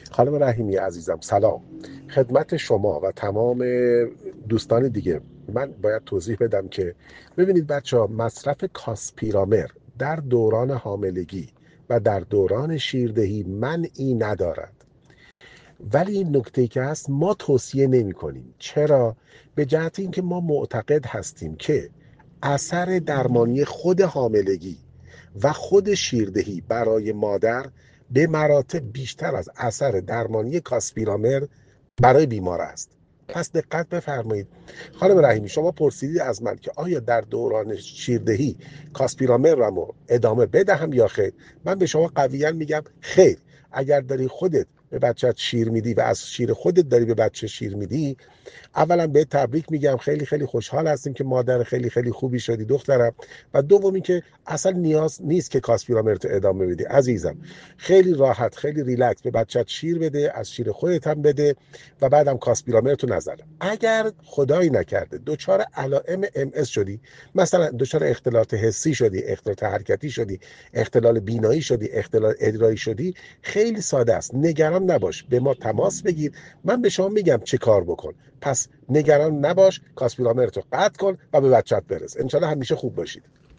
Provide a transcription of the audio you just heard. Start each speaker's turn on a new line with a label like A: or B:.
A: خانم رحیمی عزیزم سلام خدمت شما و تمام دوستان دیگه. من باید توضیح بدم که ببینید بچه ها، مصرف کاسپیرامر در دوران حاملگی و در دوران شیردهی منعی ندارد، ولی این نکته که هست ما توصیه نمی کنیم. چرا؟ به جهت اینکه ما معتقد هستیم که اثر درمانی خود حاملگی و خود شیردهی برای مادر به مراتب بیشتر از اثر درمانی کاسپیرامر برای بیمار است. پس دقت بفرمایید. خانم رحیمی، شما پرسیدید از من که آیا در دوران شیردهی کاسپیرامر رو ادامه بدهم یا خیر. من به شما قویا میگم خیر. اگر داری خودت به بچت شیر میدی و از شیر خودت داری به بچه شیر میدی، اولا به تبریک میگم، خیلی خیلی خوشحال هستیم که مادر خیلی خیلی خوبی شدی دخترم. و دومی که اصلا نیاز نیست که کاسپیرامرت ادامه بدی عزیزم. خیلی راحت، خیلی ریلکس به بچت شیر بده، از شیر خودت هم بده و بعدم کاسپیرامرتو نزن. اگر خدایی نکرده دچار علائم ام اس شدی، مثلا دچار اختلالات حسی شدی، اختلالات حرکتی شدی، اختلال بینایی شدی، اختلال ادرایی شدی، خیلی ساده است، نگران نباش، به ما تماس بگیر، من به شما میگم چه کار بکن. پس نگران نباش، کاسپیرامرتو قطع کن و به بچت برس. انشالله همیشه خوب باشید.